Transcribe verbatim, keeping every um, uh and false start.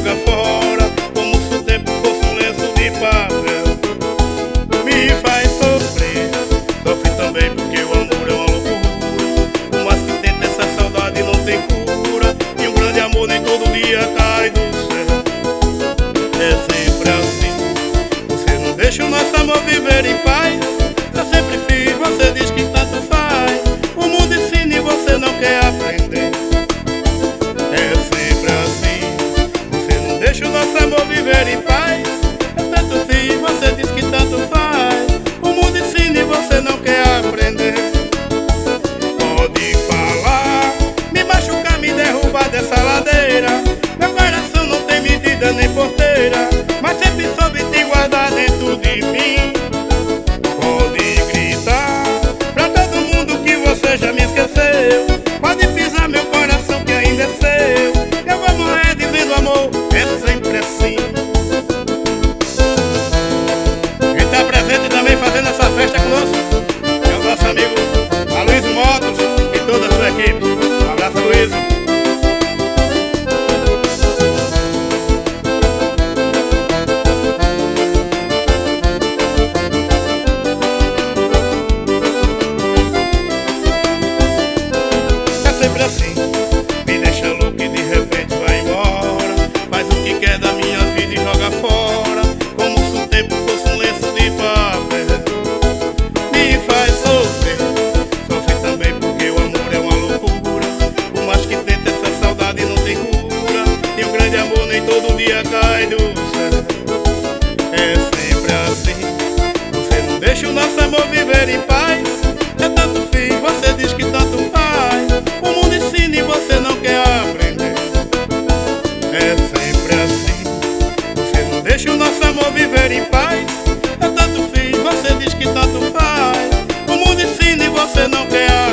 joga fora, como se o tempo fosse um lenço de papel. Me faz sofrer, sofre também porque o amor é uma loucura. Por mais que tenta, essa saudade não tem cura, e um grande amor nem todo dia cai do céu. É sempre assim, você não deixa o nosso amor viver em paz. Eu sempre fiz, você diz que tanto faz. O mundo ensina e você não quer aprender. É sempre assim, você não deixa o nosso amor viver em paz. Eu tanto fiz, você diz que tanto faz. O mundo ensina e você não quer aprender. Pode falar, me machucar, me derrubar dessa ladeira. Meu coração não tem medida nem porteira, mas sempre soube te guardar dentro de mim. Pode gritar pra todo mundo que você já me esqueceu. Pode pisar meu coração que ainda é seu. Eu vou morrer dizendo amor, é sempre assim. Quem tá presente também fazendo essa festa conosco é o nosso amigo Aloysio Motos e toda a sua equipe. Um abraço, Aloysio. Sempre assim, me deixa louco e de repente vai embora. Faz o que quer da minha vida e joga fora, como se o tempo fosse um lenço de papel. Me faz sofrer, sofre também porque o amor é uma loucura. Por mais que tente, essa saudade não tem cura, e um grande amor nem todo dia cai do céu. É sempre assim, você não deixa o nosso amor viver em paz. É tanto fiz, você diz que tanto faz. O mundo ensina e você não quer aprender. É sempre assim, você não deixa o nosso amor viver em paz. Eu tanto fiz, você diz que tanto faz. O mundo ensina e você não quer aprender.